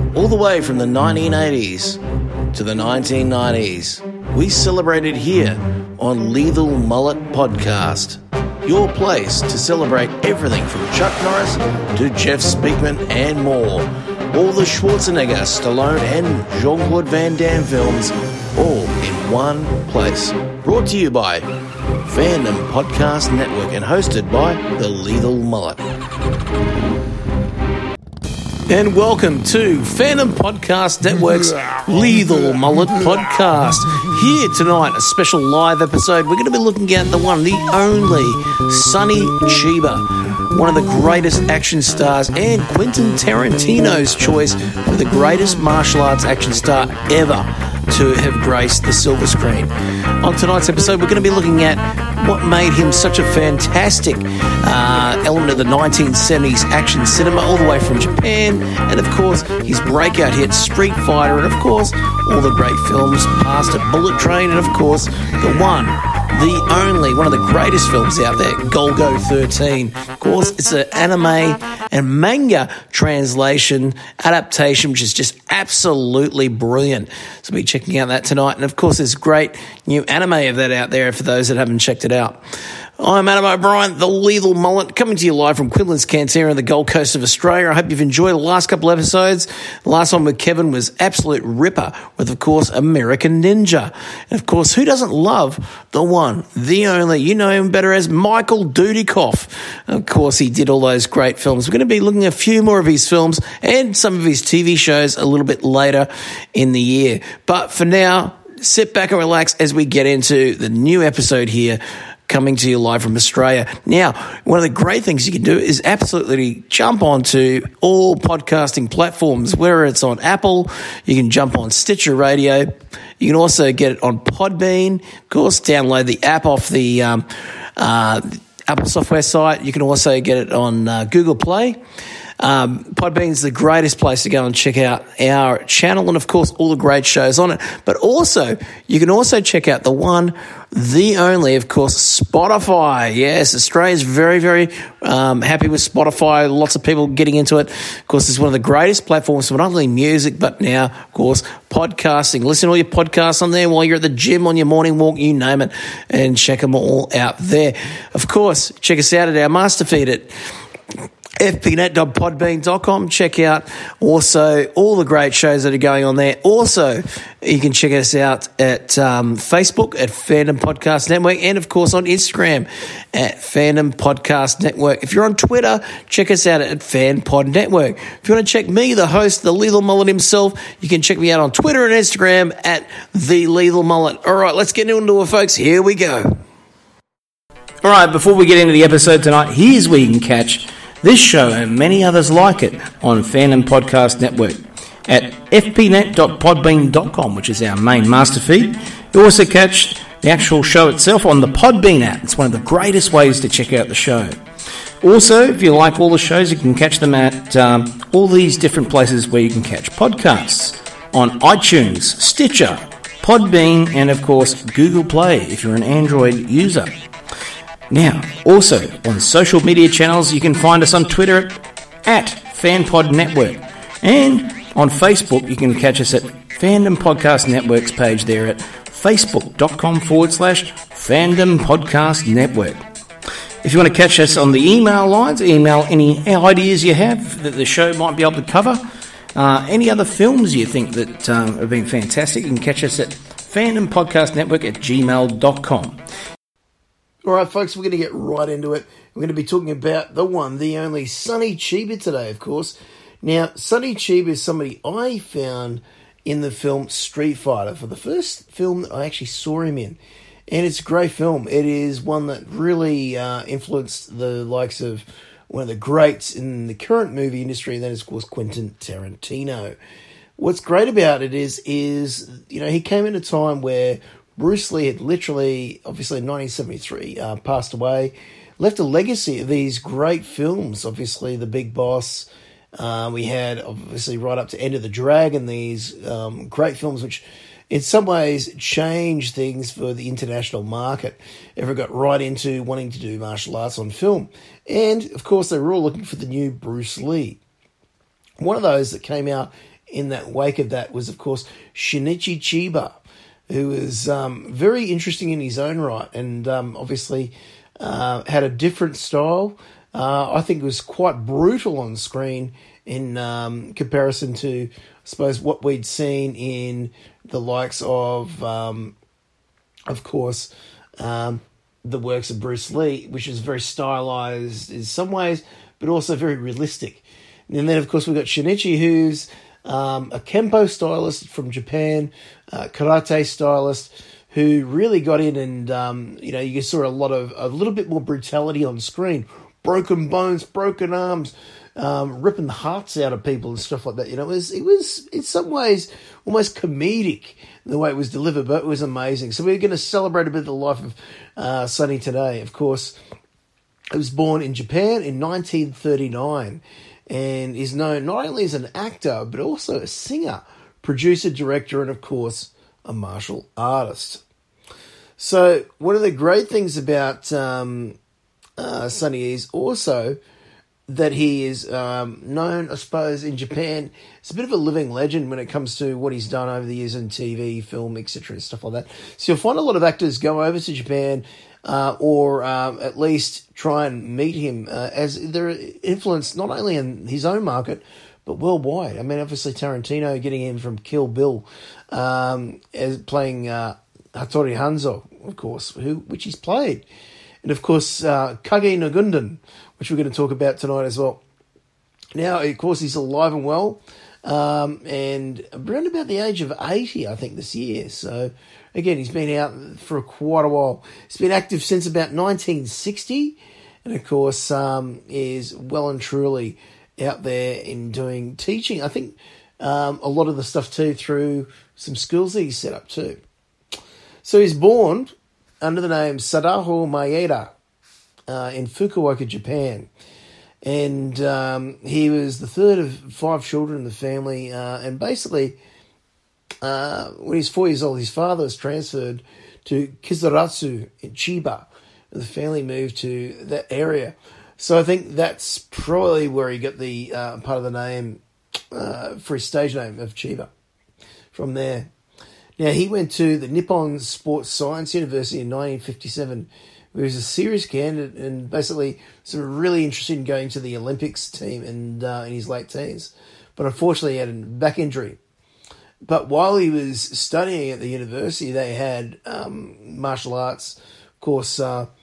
All the way from the 1980s to the 1990s, we celebrated here on Lethal Mullet Podcast. Your place to celebrate everything from Chuck Norris to Jeff Speakman and more. All the Schwarzenegger, Stallone and Jean-Claude Van Damme films, all in one place. Brought to you by Fandom Podcast Network and hosted by the Lethal Mullet. And welcome to Fandom Podcast Network's Lethal Mullet Podcast. Here tonight, a special live episode. We're going to be looking at the one, the only, Sonny Chiba, one of the greatest action stars and Quentin Tarantino's choice for the greatest martial arts action star ever to have graced the silver screen. On tonight's episode, we're going to be looking at what made him such a fantastic element of the 1970s action cinema, all the way from Japan, and of course his breakout hit Street Fighter, and of course all the great films past it, Bullet Train, and of course the one, the only, one of the greatest films out there, Golgo 13. Of course, it's an anime and manga translation adaptation, which is just absolutely brilliant. So we'll be checking out that tonight. And of course, there's great new anime of that out there for those that haven't checked it out. I'm Adam O'Brien, the Lethal Mullet, coming to you live from Quinlan's Canterra on the Gold Coast of Australia. I hope you've enjoyed the last couple episodes. The last one with Kevin was absolute ripper with, of course, American Ninja. And, of course, who doesn't love the one, the only, you know him better as Michael Dudikoff. Of course, he did all those great films. We're going to be looking at a few more of his films and some of his TV shows a little bit later in the year. But for now, sit back and relax as we get into the new episode here, coming to you live from Australia. Now, one of the great things you can do is absolutely jump onto all podcasting platforms, whether it's on Apple, you can jump on Stitcher Radio, you can also get it on Podbean, of course, download the app off the Apple software site, you can also get it on Google Play. Podbean is the greatest place to go and check out our channel and, of course, all the great shows on it. But also, you can also check out the one, the only, of course, Spotify. Yes, Australia's very, very happy with Spotify. Lots of people getting into it. Of course, it's one of the greatest platforms for not only music, but now, of course, podcasting. Listen to all your podcasts on there while you're at the gym, on your morning walk, you name it, and check them all out there. Of course, check us out at our master feed at fpnet.podbean.com. Check out also all the great shows that are going on there. Also, you can check us out at Facebook at Fandom Podcast Network, and of course on Instagram at Fandom Podcast Network. If you're on Twitter, check us out at FanPod Network. If you want to check me, the host, the Lethal Mullet himself, you can check me out on Twitter and Instagram at The Lethal Mullet. All right, let's get into it, folks. Here we go. All right, before we get into the episode tonight, here's where you can catch this show and many others like it on Fandom Podcast Network at fpnet.podbean.com, which is our main master feed. You also catch the actual show itself on the Podbean app. It's one of the greatest ways to check out the show. Also, if you like all the shows, you can catch them at all these different places where you can catch podcasts on iTunes, Stitcher, Podbean, and of course Google Play if you're an Android user. Now, also on social media channels, you can find us on Twitter at FanPod Network, and on Facebook, you can catch us at Fandom Podcast Network's page there at facebook.com/Fandom Podcast Network. If you want to catch us on the email lines, email any ideas you have that the show might be able to cover, any other films you think that have been fantastic, you can catch us at fandompodcastnetwork@gmail.com. All right, folks, we're going to get right into it. We're going to be talking about the one, the only, Sonny Chiba today, of course. Now, Sonny Chiba is somebody I found in the film Street Fighter for the first film that I actually saw him in. And it's a great film. It is one that really influenced the likes of one of the greats in the current movie industry, and that is, of course, Quentin Tarantino. What's great about it is you know, he came in a time where Bruce Lee had literally, obviously in 1973, passed away, left a legacy of these great films. Obviously, The Big Boss. We had, obviously, right up to End of the Dragon, these great films which in some ways changed things for the international market. Everyone got right into wanting to do martial arts on film. And, of course, they were all looking for the new Bruce Lee. One of those that came out in that wake of that was, of course, Shinichi Chiba, who was very interesting in his own right, and obviously had a different style. I think it was quite brutal on screen in comparison to, I suppose, what we'd seen in the likes of course, the works of Bruce Lee, which is very stylized in some ways, but also very realistic. And then, of course, we've got Shinichi, who's a Kempo stylist from Japan, karate stylist, who really got in and, you saw a little bit more brutality on screen. Broken bones, broken arms, ripping the hearts out of people and stuff like that. It was in some ways almost comedic the way it was delivered, but it was amazing. So we're going to celebrate a bit of the life of Sonny today. Of course, he was born in Japan in 1939 and is known not only as an actor, but also a singer, producer, director, and of course, a martial artist. So one of the great things about Sonny is also that he is known, I suppose, in Japan. It's a bit of a living legend when it comes to what he's done over the years in TV, film, etc., and stuff like that. So you'll find a lot of actors go over to Japan or at least try and meet him as they're influenced not only in his own market, but worldwide. I mean, obviously Tarantino getting in from Kill Bill as playing Hattori Hanzo, of course, which he's played. And, of course, Kage no Gundan, which we're going to talk about tonight as well. Now, of course, he's alive and well, and around about the age of 80, I think, this year. So, again, he's been out for quite a while. He's been active since about 1960, and, of course, is well and truly out there in doing teaching. I think a lot of the stuff, too, through some schools that he's set up, too. So he's born under the name Sadaho Maeda in Fukuoka, Japan. And he was the third of 5 children in the family. And basically, when he was 4 years old, his father was transferred to Kizaratsu in Chiba. The family moved to that area. So I think that's probably where he got the part of the name for his stage name of Chiba from there. Now, he went to the Nippon Sports Science University in 1957, where he was a serious candidate and basically was really interested in going to the Olympics team in his late teens. But unfortunately, he had a back injury. But while he was studying at the university, they had martial arts. Of course,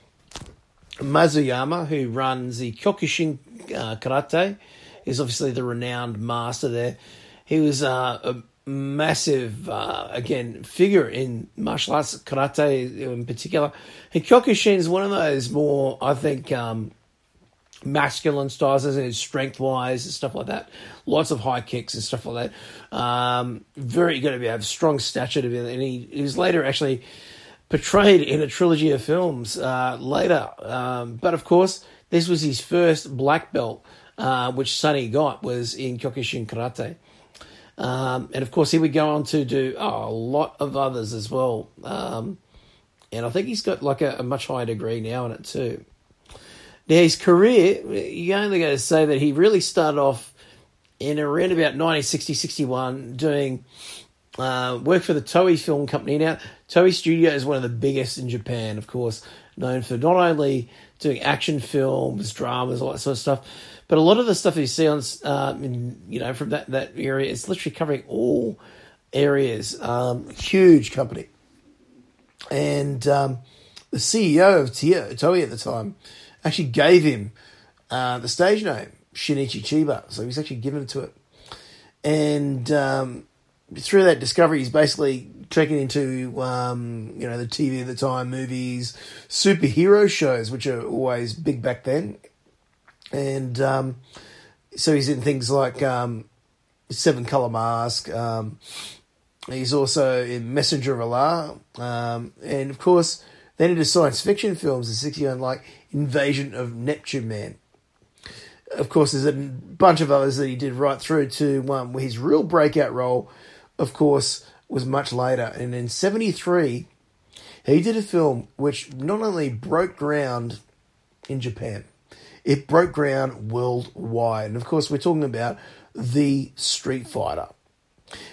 Mazuyama, who runs the Kyokushin Karate, is obviously the renowned master there. He was a massive, again, figure in martial arts, karate in particular. And Kyokushin is one of those more, I think, masculine styles, as in strength-wise and stuff like that. Lots of high kicks and stuff like that. Very going to have strong stature to be, and he was later actually portrayed in a trilogy of films later. But of course, this was his first black belt, which Sonny got, was in Kyokushin Karate. And of course, he would go on to do a lot of others as well. And I think he's got like a much higher degree now in it too. Now, his career, you're only going to say that he really started off in around about 1960-61 doing work for the Toei Film Company. Now, Toei Studio is one of the biggest in Japan, of course, known for not only doing action films, dramas, all that sort of stuff, but a lot of the stuff you see on, from that area is literally covering all areas. Huge company. And the CEO of Toei at the time actually gave him the stage name, Shinichi Chiba. So he's actually given it to it. And through that discovery, he's basically taken into, the TV at the time, movies, superhero shows, which are always big back then. And so he's in things like Seven Color Mask. He's also in Messenger of Allah. And, of course, then into science fiction films in 1961, like Invasion of Neptune Man. Of course, there's a bunch of others that he did right through to one where his real breakout role, of course, was much later. And in 1973, he did a film which not only broke ground in Japan, it broke ground worldwide. And, of course, we're talking about The Street Fighter.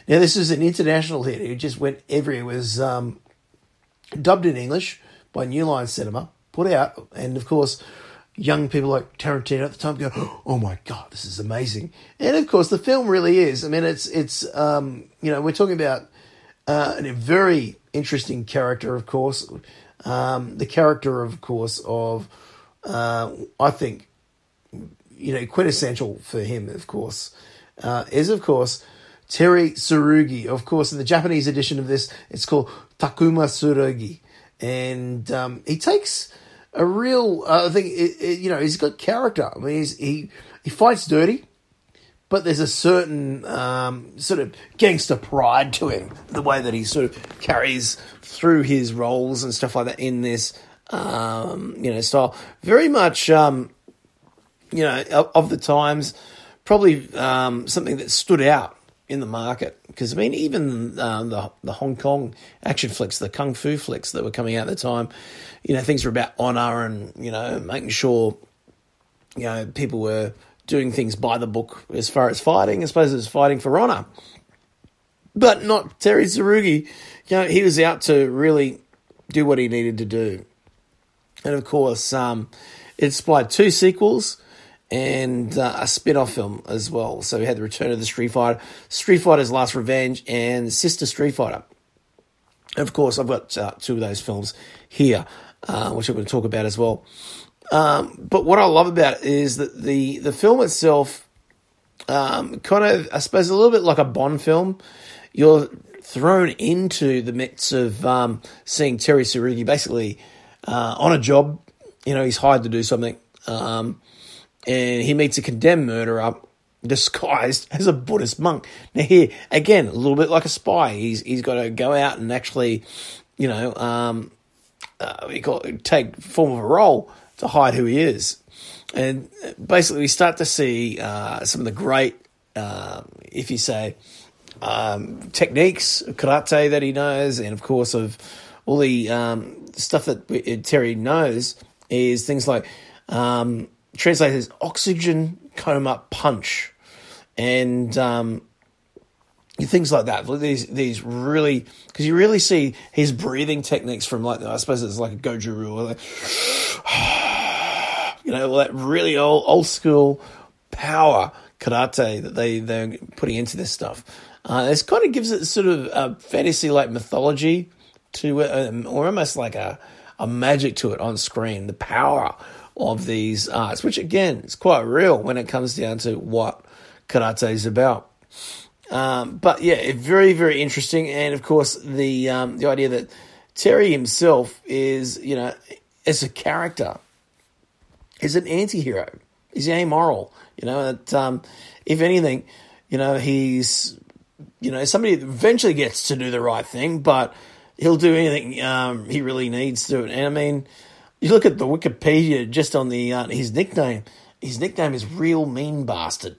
Now, this is an international hit. It just went everywhere. It was dubbed in English by New Line Cinema, put out, and of course, young people like Tarantino at the time go, "Oh my God, this is amazing!" And of course, the film really is. I mean, it's we're talking about a very interesting character, of course. The character, of course, of I think, quintessential for him, of course, is of course Terry Tsurugi. Of course, in the Japanese edition of this, it's called Takuma Tsurugi, and he takes a real, I think, he's got character. I mean, he fights dirty, but there's a certain sort of gangster pride to him, the way that he sort of carries through his roles and stuff like that in this, style. Very much, of the times, probably something that stood out in the market. Because, I mean, even the Hong Kong action flicks, the kung fu flicks that were coming out at the time, things were about honor and, making sure, people were doing things by the book as far as fighting. I suppose it was fighting for honor. But not Terry Tsurugi. He was out to really do what he needed to do. And, of course, it inspired 2 sequels and a spin-off film as well. So we had The Return of the Street Fighter, Street Fighter's Last Revenge, and Sister Street Fighter. And, of course, I've got 2 of those films here, which I'm going to talk about as well. But what I love about it is that the film itself kind of, I suppose, a little bit like a Bond film. You're thrown into the midst of seeing Terry Tsurugi basically on a job. He's hired to do something. And he meets a condemned murderer disguised as a Buddhist monk. Now here, again, a little bit like a spy. He's got to go out and actually, take form of a role to hide who he is. And basically we start to see some of the great, if you say, techniques of karate that he knows, and of course of all the stuff that Terry knows is things like translated as oxygen coma punch, and things like that. These really, because you really see his breathing techniques from, like, I suppose it's like a Goju-Ryu, or like, all that really old school power karate that they're putting into this stuff. This kind of gives it sort of a fantasy-like mythology to it, or almost like a magic to it on screen. The power of these arts, which again is quite real when it comes down to what karate is about. But yeah, very, very interesting. And of course, the idea that Terry himself is, as a character, is an anti-hero. He's amoral. That if anything, he's somebody that eventually gets to do the right thing, but he'll do anything he really needs to. And I mean, you look at the Wikipedia just on the his nickname. His nickname is Real Mean Bastard.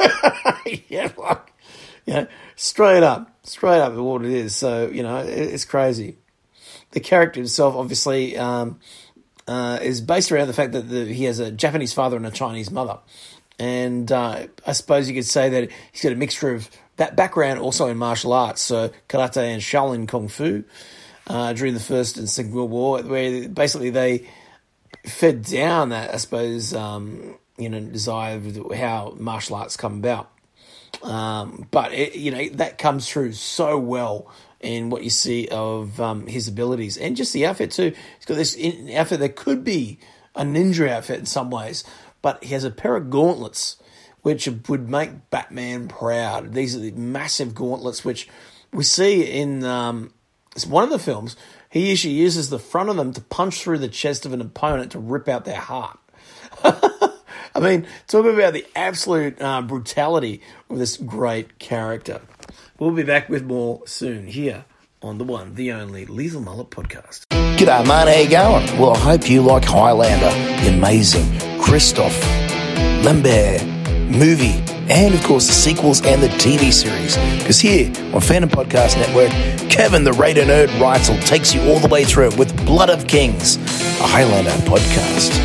Straight up what it is. So it's crazy. The character himself, obviously, is based around the fact that he has a Japanese father and a Chinese mother, and I suppose you could say that he's got a mixture of that background also in martial arts, so karate and Shaolin Kung Fu during the First and Second World War, where basically they fed down that, I suppose, desire of how martial arts come about. But that comes through so well in what you see of his abilities, and just the outfit too. He's got this outfit that could be a ninja outfit in some ways, but he has a pair of gauntlets which would make Batman proud. These are the massive gauntlets which we see in one of the films. He usually uses the front of them to punch through the chest of an opponent to rip out their heart. I mean, talk about the absolute brutality of this great character. We'll be back with more soon here on the one, the only Lethal Mullet Podcast. G'day, mate. How you going? Well, I hope you like Highlander, the amazing Christophe Lambert movie, and of course the sequels and the TV series. Because here on Phantom Podcast Network, Kevin the Raider Nerd Reitzel takes you all the way through with Blood of Kings, a Highlander podcast.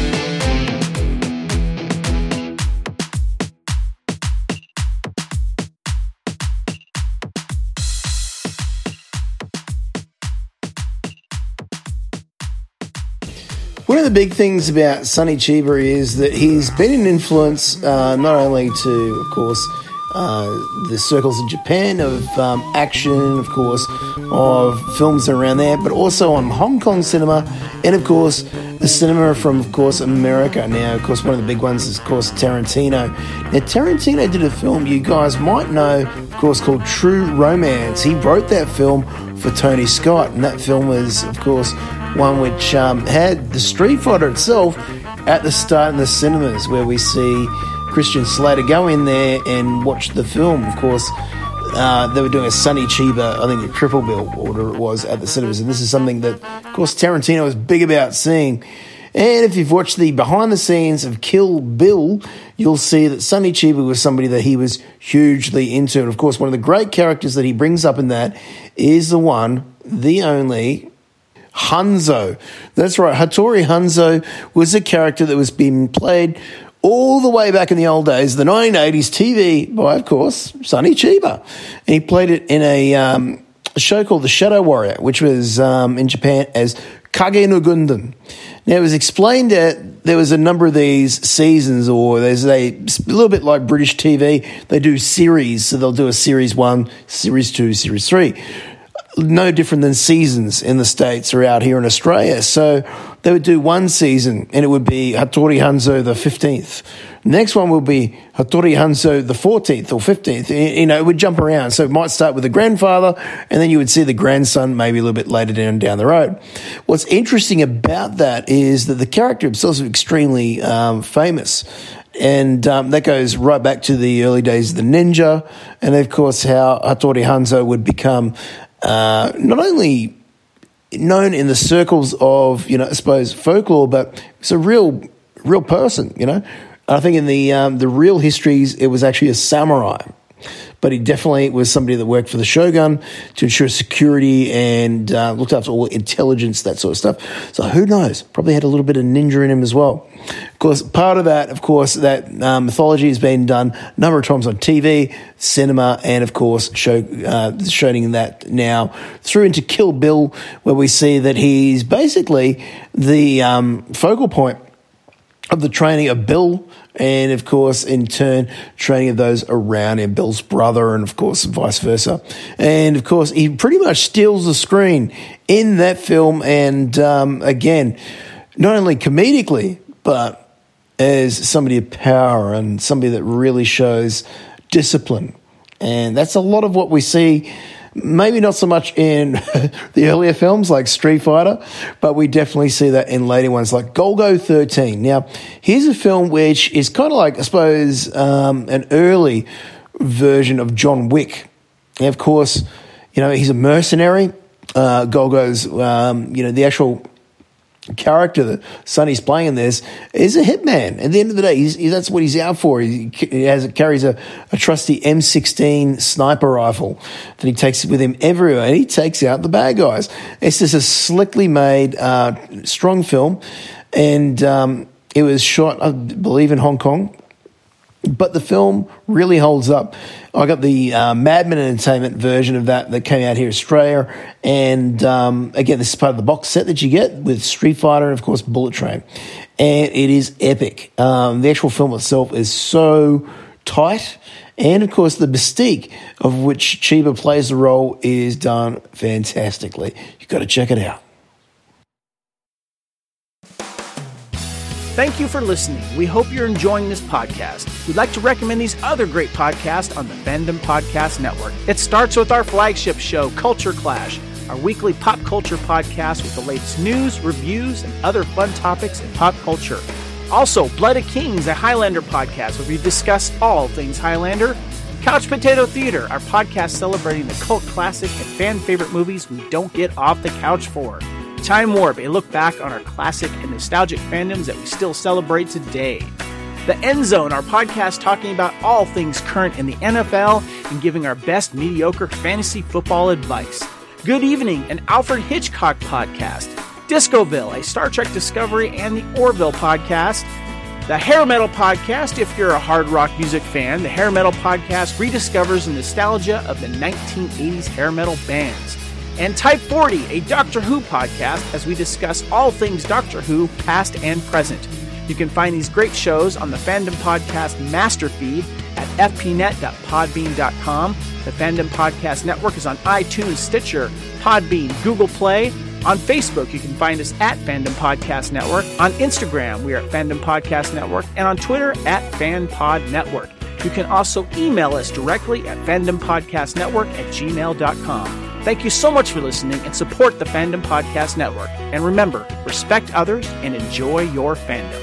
One of the big things about Sonny Chiba is that he's been an influence not only to, of course, the circles in Japan of action, of course, of films around there, but also on Hong Kong cinema, and of course the cinema from, of course, America. Now, of course, one of the big ones is, of course, Tarantino. Now, Tarantino did a film you guys might know, of course, called True Romance. He wrote that film for Tony Scott, and that film was, of course, one which had the Street Fighter itself at the start in the cinemas, where we see Christian Slater go in there and watch the film. Of course, they were doing a Sonny Chiba, I think a triple bill order it was at the cinemas, and this is something that, of course, Tarantino was big about seeing. And if you've watched the behind the scenes of Kill Bill, you'll see that Sonny Chiba was somebody that he was hugely into. And of course, one of the great characters that he brings up in that is the one, the only, Hanzo. That's right, Hattori Hanzo was a character that was being played all the way back in the old days, the 1980s TV by, of course, Sonny Chiba. And he played it in a show called The Shadow Warrior, which was in Japan as Kage no Gundam. Now, it was explained that there was a number of these seasons, or there's a little bit like British TV. They do series, so they'll do a Series 1, Series 2, Series 3. No different than seasons in the States or out here in Australia. So they would do one season, and it would be Hattori Hanzo the 15th. Next one will be Hattori Hanzo the 14th or 15th. You know, it would jump around. So it might start with the grandfather, and then you would see the grandson maybe a little bit later down the road. What's interesting about that is that the character himself is extremely famous. And that goes right back to the early days of the ninja, and of course how Hattori Hanzo would become not only known in the circles of, you know, I suppose folklore, but it's a real person, you know. I think in the real histories, it was actually a samurai, but he definitely was somebody that worked for the shogun to ensure security and looked after all intelligence, that sort of stuff. So who knows? Probably had a little bit of ninja in him as well. Of course, part of that, that mythology has been done a number of times on TV, cinema, and of course showing that now through into Kill Bill, where we see that he's basically the focal point of the training of Bill, and of course, in turn, training of those around him, Bill's brother, and of course, vice versa. And of course, he pretty much steals the screen in that film, and again, not only comedically, but as somebody of power and somebody that really shows discipline. And that's a lot of what we see. Maybe not so much in the earlier films like Street Fighter, but we definitely see that in later ones like Golgo 13. Now, here's a film which is kind of like, I suppose, an early version of John Wick. And of course, you know, he's a mercenary. Golgo's, you know, the actual character that Sonny's playing in this is a hitman. At the end of the day, that's what he's out for. He carries a trusty M16 sniper rifle that he takes with him everywhere, and he takes out the bad guys. It's just a slickly made, strong film, and it was shot, I believe, in Hong Kong. But the film really holds up. I got the Madman Entertainment version of that came out here in Australia. And again, this is part of the box set that you get with Street Fighter and, of course, Bullet Train. And it is epic. The actual film itself is so tight. And, of course, the mystique of which Chiba plays the role is done fantastically. You've got to check it out. Thank you for listening. We hope you're enjoying this podcast. We'd like to recommend these other great podcasts on the Fandom Podcast Network. It starts with our flagship show, Culture Clash, our weekly pop culture podcast with the latest news, reviews, and other fun topics in pop culture. Also, Blood of Kings, a Highlander podcast where we discuss all things Highlander. Couch Potato Theater, our podcast celebrating the cult classic and fan favorite movies we don't get off the couch for. Time Warp, a look back on our classic and nostalgic fandoms that we still celebrate today. The End Zone, our podcast talking about all things current in the NFL and giving our best mediocre fantasy football advice. Good Evening, an Alfred Hitchcock podcast. Discoville, a Star Trek Discovery and the Orville podcast. The Hair Metal Podcast, if you're a hard rock music fan, the Hair Metal Podcast rediscovers the nostalgia of the 1980s hair metal bands. and Type 40, a Doctor Who podcast, as we discuss all things Doctor Who, past and present. You can find these great shows on the Fandom Podcast Master Feed at fpnet.podbean.com. The Fandom Podcast Network is on iTunes, Stitcher, Podbean, Google Play. On Facebook, you can find us at Fandom Podcast Network. On Instagram, we are at Fandom Podcast Network. And on Twitter, at FanPod Network. You can also email us directly at fandompodcastnetwork@gmail.com. Thank you so much for listening and support the Fandom Podcast Network. And remember, respect others and enjoy your fandom.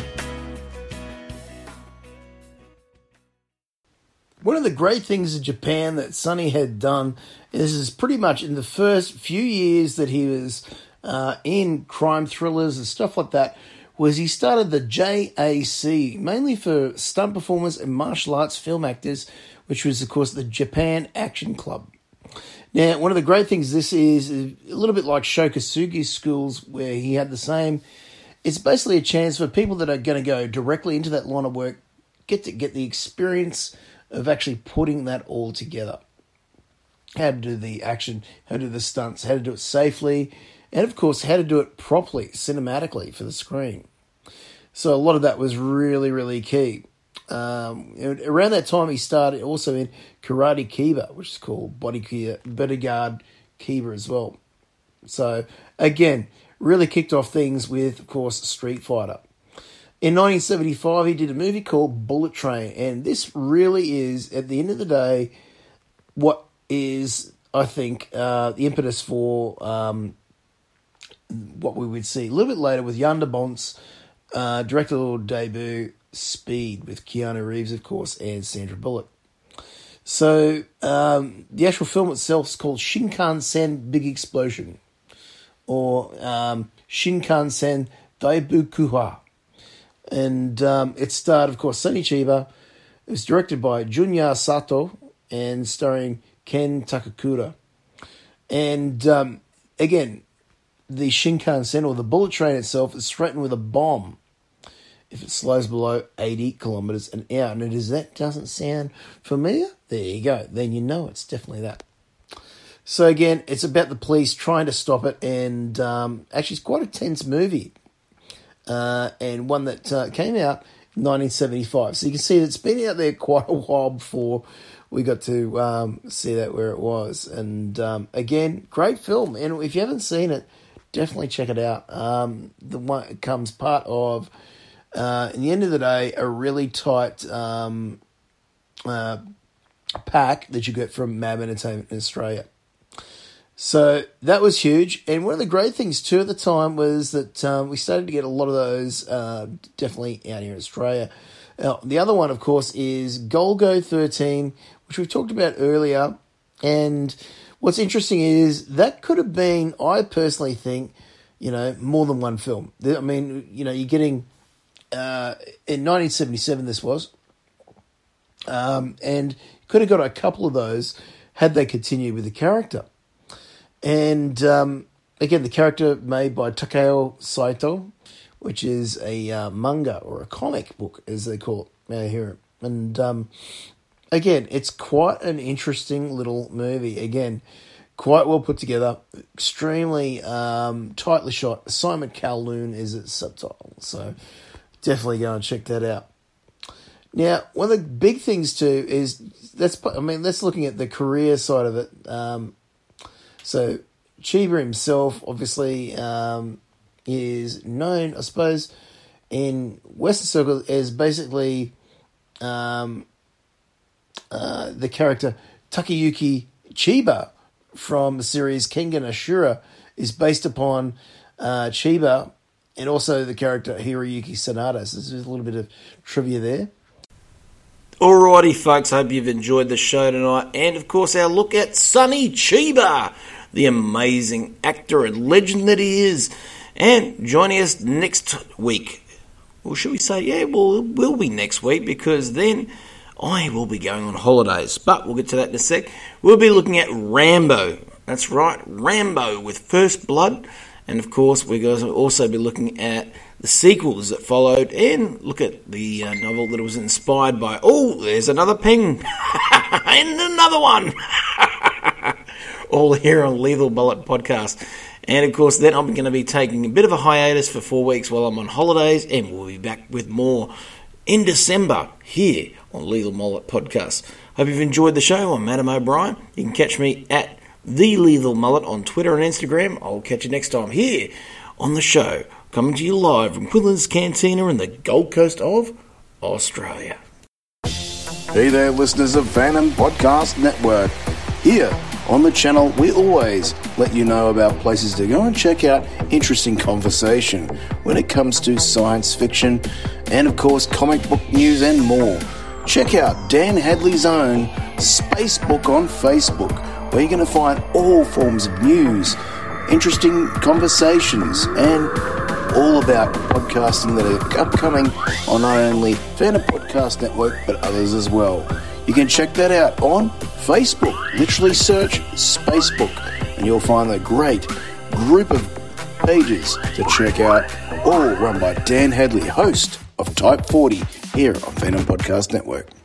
One of the great things in Japan that Sonny had done is pretty much in the first few years that he was in crime thrillers and stuff like that, was he started the JAC, mainly for stunt performers and martial arts film actors, which was, of course, the Japan Action Club. Now, one of the great things this is a little bit like Shokasugi schools, where he had the same. It's basically a chance for people that are going to go directly into that line of work, get the experience of actually putting that all together. How to do the action, how to do the stunts, how to do it safely, and of course, how to do it properly, cinematically for the screen. So a lot of that was really, really key. Around that time, he started also in Karate Kiba, which is called Bodyguard Kiba as well. So, again, really kicked off things with, of course, Street Fighter. In 1975, he did a movie called Bullet Train, and this really is, at the end of the day, what is, I think, the impetus for what we would see a little bit later with Jan de Bont's directorial debut, Speed, with Keanu Reeves, of course, and Sandra Bullock. So, the actual film itself is called Shinkansen Big Explosion, or Shinkansen Daibukuha. And it starred, of course, Sonny Chiba. It was directed by Junya Sato and starring Ken Takakura. And, again, the Shinkansen, or the bullet train itself, is threatened with a bomb if it slows below 80 kilometers an hour. And that doesn't sound familiar? There you go. Then you know it's definitely that. So again, it's about the police trying to stop it, and actually it's quite a tense movie, and one that came out in 1975. So you can see that it's been out there quite a while before we got to see that where it was. And again, great film. And if you haven't seen it, definitely check it out. The one it comes part of, in the end of the day, a really tight pack that you get from MAB Entertainment in Australia. So that was huge. And one of the great things too at the time was that we started to get a lot of those definitely out here in Australia. The other one, of course, is Golgo 13, which we've talked about earlier. And what's interesting is that could have been, I personally think, more than one film. I mean, you're getting, in 1977 this was, and could have got a couple of those had they continued with the character. And again, the character made by Takeo Saito, which is a manga or a comic book, as they call it here. And again, it's quite an interesting little movie. Again, quite well put together, extremely tightly shot. Assignment Kowloon is its subtitle, so definitely go and check that out. Now, one of the big things too is let's looking at the career side of it. So Chiba himself, obviously, is known, I suppose, in Western circles as basically the character Takayuki Chiba from the series Kengan Ashura is based upon Chiba, and also the character Hiroyuki Sanada. So there's a little bit of trivia there. Alrighty, folks, hope you've enjoyed the show tonight. And, of course, our look at Sonny Chiba, the amazing actor and legend that he is. And joining us next week. Or should we say, we'll be next week, because then I will be going on holidays. But we'll get to that in a sec. We'll be looking at Rambo. That's right, Rambo with First Blood. And, of course, we're going to also be looking at the sequels that followed, and look at the novel that was inspired by. Oh, there's another ping. And another one. all here on Lethal Mullet Podcast. And of course, then I'm going to be taking a bit of a hiatus for 4 weeks while I'm on holidays, and we'll be back with more in December here on Lethal Mullet Podcast. Hope you've enjoyed the show. I'm Adam O'Brien. You can catch me at The Lethal Mullet on Twitter and Instagram. I'll catch you next time here on the show, coming to you live from Quillen's Cantina in the Gold Coast of Australia. Hey there, listeners of Phantom Podcast Network. Here on the channel, we always let you know about places to go and check out interesting conversation when it comes to science fiction and, of course, comic book news and more. Check out Dan Hadley's own Spacebook on Facebook, where you're going to find all forms of news, interesting conversations, and all about podcasting that are upcoming on not only Phantom Podcast Network, but others as well. You can check that out on Facebook. Literally search Spacebook, and you'll find a great group of pages to check out, all run by Dan Hadley, host of Type 40 here on Phantom Podcast Network.